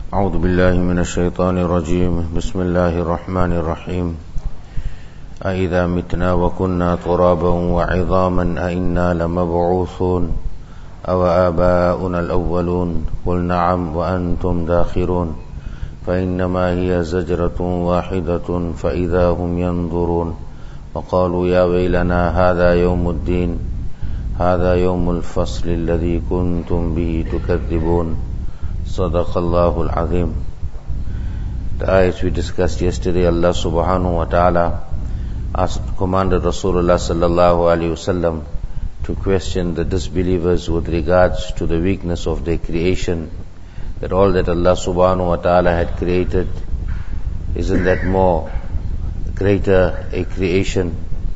أعوذ بالله من الشيطان الرجيم بسم الله الرحمن الرحيم أإذا متنا وكنا ترابا وعظاما أإنا لمبعوثون أو آباؤنا الأولون قل نعم وأنتم داخرون فإنما هي زجرة واحدة فإذا هم ينظرون وقالوا يا ويلنا هذا يوم الدين هذا يوم الفصل الذي كنتم به تكذبون صدق الله العظيم. The ayats we discussed yesterday, Allah subhanahu wa ta'ala commanded Rasulullah sallallahu alayhi wasallam to question the disbelievers with regards to the weakness of their creation, that all that Allah subhanahu wa ta'ala had created, isn't that more greater a creation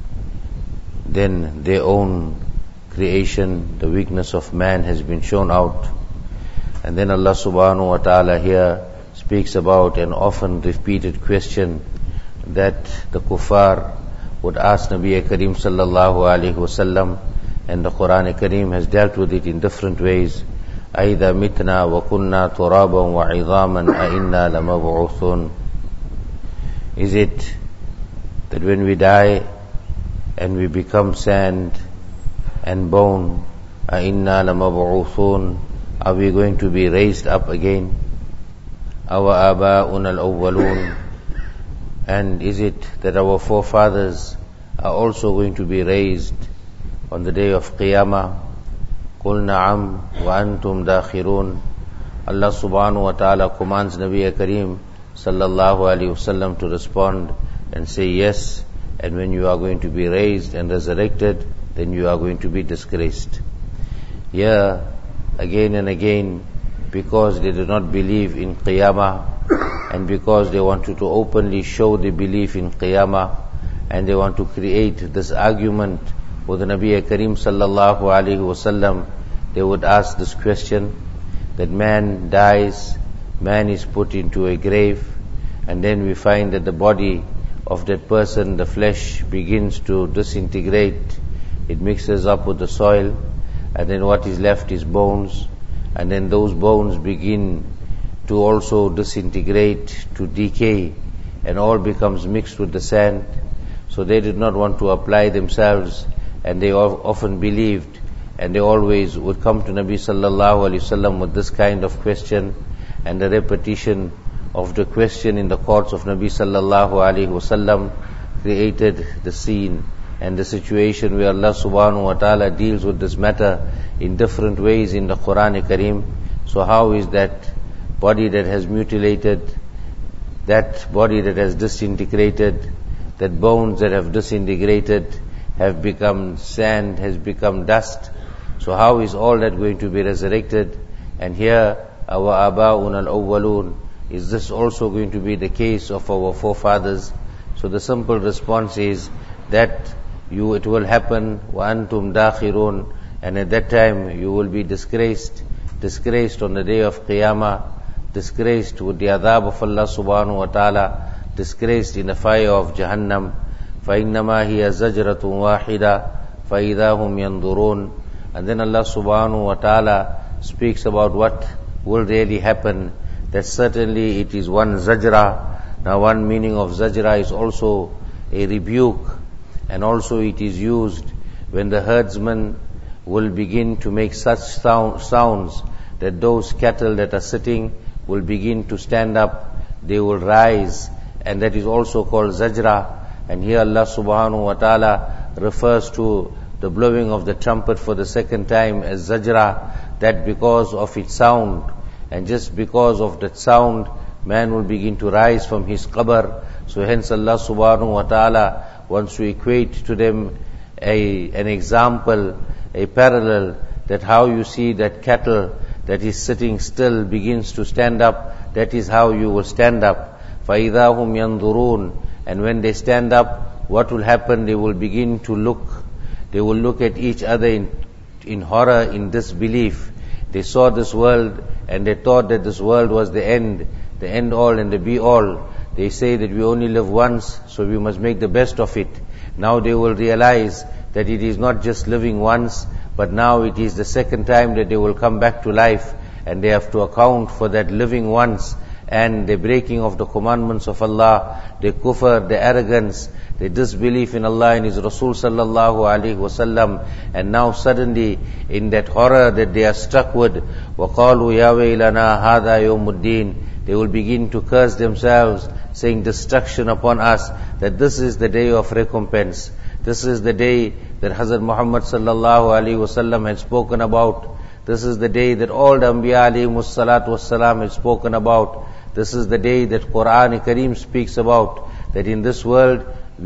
than their own creation? The weakness of man has been shown out. And then Allah subhanahu wa ta'ala here speaks about an often repeated question that the kuffar would ask Nabi Kareem sallallahu alayhi wasallam, and the Quran Kareem has dealt with it in different ways. أَإِذَا مِتْنَا وَكُنَّا تُرَابًا وَعِظَامًا أَإِنَّا لَمَبْعُوثُونَ. Is it that when we die and we become sand and bone, أَإِنَّا لَمَبْعُوثُونَ, are we going to be raised up again? أَوَ آبَاؤُنَا الْأَوَّلُونَ. And is it that our forefathers are also going to be raised on the day of Qiyamah? قُلْ نَعَمْ وَأَنْتُمْ دَاخِرُونَ. Allah subhanahu wa ta'ala commands Nabi Kareem sallallahu alayhi wasallam to respond and say yes, and when you are going to be raised and resurrected, then you are going to be disgraced. Here, again and again, because they do not believe in Qiyamah, and because they wanted to openly show the belief in Qiyamah, and they want to create this argument with the Nabi Kareem sallallahu alayhi wasallam, they would ask this question, that man dies, man is put into a grave, and then we find that the body of that person, the flesh, begins to disintegrate. It mixes up with the soil, and then what is left is bones, and then those bones begin to also disintegrate, to decay, and all becomes mixed with the sand. So they did not want to apply themselves, and they often believed, and they always would come to Nabi sallallahu alaihi wasallam with this kind of question, and the repetition of the question in the courts of Nabi sallallahu alaihi wasallam created the scene and the situation where Allah subhanahu wa ta'ala deals with this matter in different ways in the Quran Kareem. So how is that body that has mutilated, that body that has disintegrated, that bones that have disintegrated have become sand, has become dust? So how is all that going to be resurrected? And here, our aba'un al-awwalun, is this also going to be the case of our forefathers? So the simple response is that it will happen, وَأَنْتُمْ دَاخِرُونَ, and at that time you will be disgraced on the day of Qiyamah, disgraced with the adhab of Allah subhanahu wa ta'ala, disgraced in the fire of Jahannam. فَإِنَّمَا هِيَ زَجْرَةٌ وَاحِدَةٌ فَإِذَا هُمْ يَنْظُرُونَ. And then Allah subhanahu wa ta'ala speaks about what will really happen, that certainly it is one zajra. Now one meaning of zajra is also a rebuke, and also it is used when the herdsman will begin to make such sounds that those cattle that are sitting will begin to stand up, they will rise, and that is also called zajra. And here Allah subhanahu wa ta'ala refers to the blowing of the trumpet for the second time as zajra, that because of its sound, and just because of that sound, man will begin to rise from his qabr. So hence Allah subhanahu wa ta'ala wants to equate to them an example, a parallel, that how you see that cattle that is sitting still begins to stand up, that is how you will stand up. فَإِذَا هُمْ يَنْظُرُونَ. And when they stand up, what will happen? They will begin to look. They will look at each other in horror, in disbelief. They saw this world and they thought that this world was the end all and the be all. They say that we only live once, so we must make the best of it. Now they will realize that it is not just living once, but now it is the second time that they will come back to life. and they have to account for that living once, and the breaking of the commandments of Allah, the kufr, the arrogance, the disbelief in Allah and His Rasul sallallahu alaihi wasallam, and now suddenly in that horror that they are struck with, وَقَالُوا يَا وَيْلَنَا هَذَا يَوْمُ الدِّينِ, they will begin to curse themselves, saying destruction upon us, that this is the day of recompense. This is the day that Hazrat Muhammad sallallahu alaihi wasallam had spoken about. This is the day that all the Anbiya alayhimus salatu wassalam had spoken about. This is the day that Quran-e-Kareem speaks about, that in this world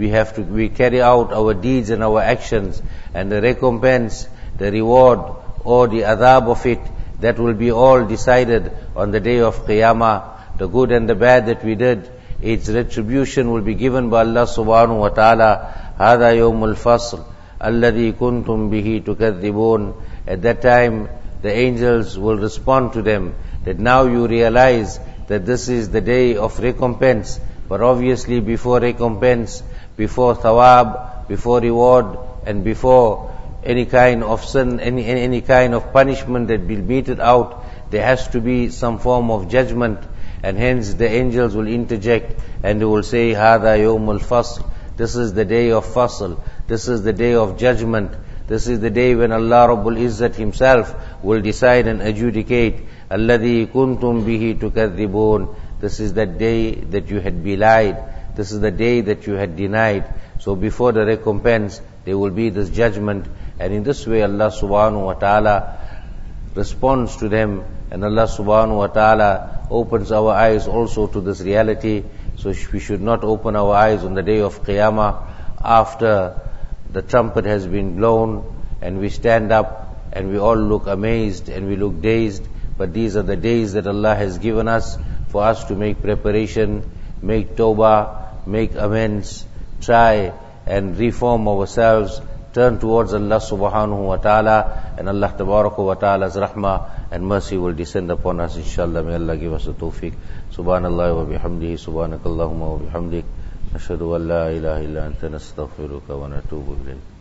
we carry out our deeds and our actions, and the recompense, the reward or the adhab of it, that will be all decided on the day of Qiyamah. The good and the bad that we did, its retribution will be given by Allah subhanahu wa ta'ala. هَذَا يَوْمُ الْفَصْلِ الَّذِي كُنْتُمْ بِهِ تُكَذِّبُونَ. At that time, the angels will respond to them, that now you realize that this is the day of recompense. But obviously before recompense, before thawab, before reward, and before any kind of sin, any kind of punishment that will be meted out, there has to be some form of judgment. And hence the angels will interject and they will say, هَذَا يَوْمُ الْفَصْلِ. This is the day of fasl. This is the day of judgment. This is the day when Allah Rabbul Izzat Himself will decide and adjudicate. الَّذِي كُنْتُمْ بِهِ تُكَذِّبُونَ. This is that day that you had belied. This is the day that you had denied. So before the recompense, there will be this judgment. And in this way Allah subhanahu wa ta'ala responds to them. And Allah subhanahu wa ta'ala opens our eyes also to this reality. So we should not open our eyes on the day of Qiyamah after the trumpet has been blown and we stand up and we all look amazed and we look dazed. But these are the days that Allah has given us for us to make preparation, make tawbah, make amends, try and reform ourselves, turn towards Allah subhanahu wa ta'ala, and Allah tabaraka wa ta'ala's rahmah and mercy will descend upon us, inshallah. May Allah give us the tawfiq. Subhanallah wa bihamdihi, subhanakallahumma wa bihamdik, nashhadu an la ilaha illa anta nastaghfiruka wa natubu ilayk.